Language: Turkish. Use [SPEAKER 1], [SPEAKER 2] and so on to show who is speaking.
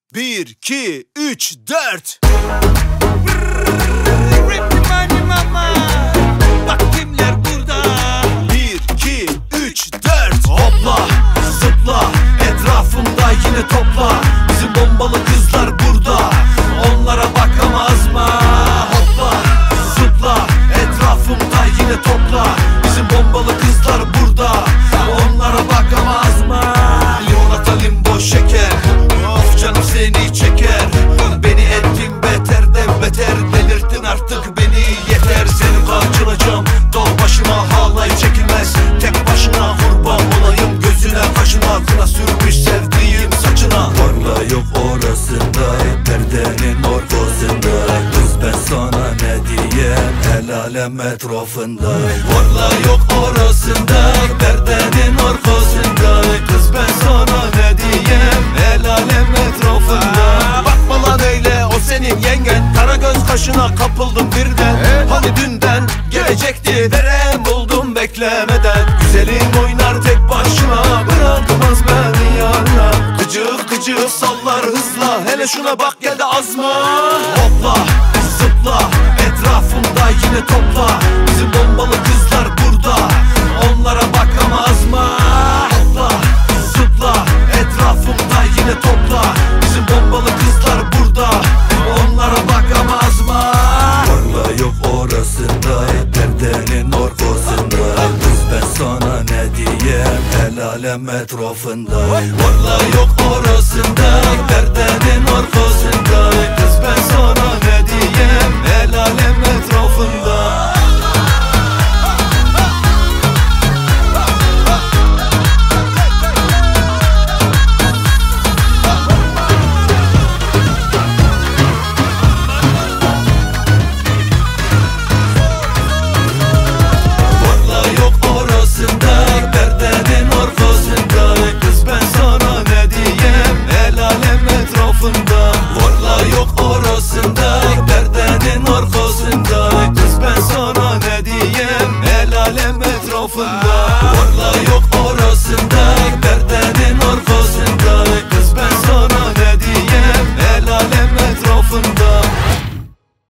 [SPEAKER 1] 1, 2, 3, 4.
[SPEAKER 2] Bak kimler burada.
[SPEAKER 1] 1, 2, 3, 4.
[SPEAKER 2] Hopla, zıpla, etrafımda yine topla. Bizim bombalı kızlar burada, onlara bakamaz mı? Hopla, zıpla, etrafımda yine topla. Bizim bombalı kızlar burada, onlara bakamaz mı? Limonata limbo şeker, of canım seni çeker. Beni ettin beterden beter, delirttin artık beni yeter. Seni kaçıracağım dağ başıma, halay çekilmez. Tek başına kurban olayım gözüne kaşına. Kına sürmüş sevdiğim saçına. Varla yok orasında, perdenin ortasında. Kız ben sana ne diyeyim, el alem etrafında. Varla yok orasında, perdenin arkasında. Kız ben sana ne diyeyim, el alem etrafında. Bakma lan öyle, o senin yengen. Kara göz kaşına kapıldım birden. Hani dünden gelecekti, verem buldum beklemeden. Güzelim oynar tek başına, bırakmaz beni yana. Gıcık gıcık sallar hızla, hele şuna bak gel de azma. Hopla, zıpla, etrafımda yine topla. Bizim bombalı kızlar burada, onlara bakamaz mı? Hopla, zıpla, etrafımda yine topla. Bizim bombalı kızlar burada, onlara bakamaz mı? Varla yok orasında, perdenin ortasında. Kız ben sana ne diyeyim, el alem etrafında.